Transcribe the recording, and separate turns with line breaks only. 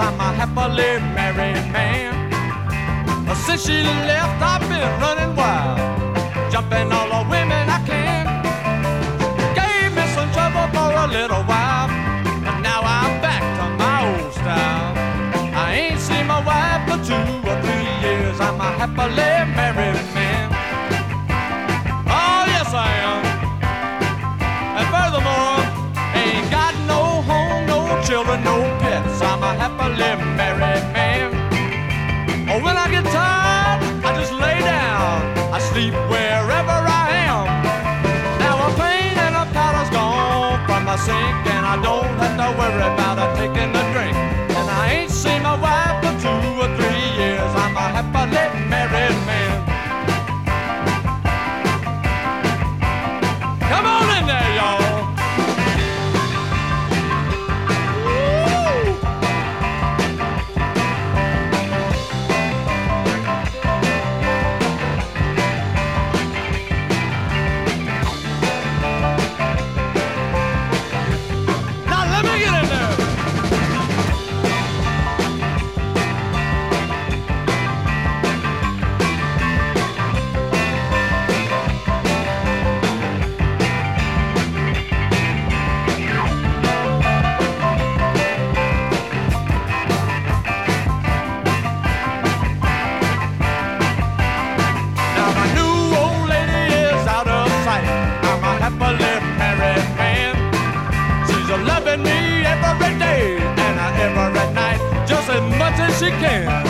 I'm a happily married man. Since she left, I've been running wild, jumping all the women I can. Gave me some trouble for a little while, but now I'm back to my old style. I ain't seen my wife for 2 or 3 years. I'm a happily married man. Oh, yes, I am. And furthermore, ain't got no home, no children, no pets. I'm a happily married man. Oh, when I get tired, I just lay down. I sleep wherever I am. Now a pain and a powder's gone from my sink, and I don't have to worry about her taking a drink. And I ain't seen my wife for 2 or 3 years. I'm a happily married man. Come on in there, y'all. Loving me every day and every night, just as much as she can.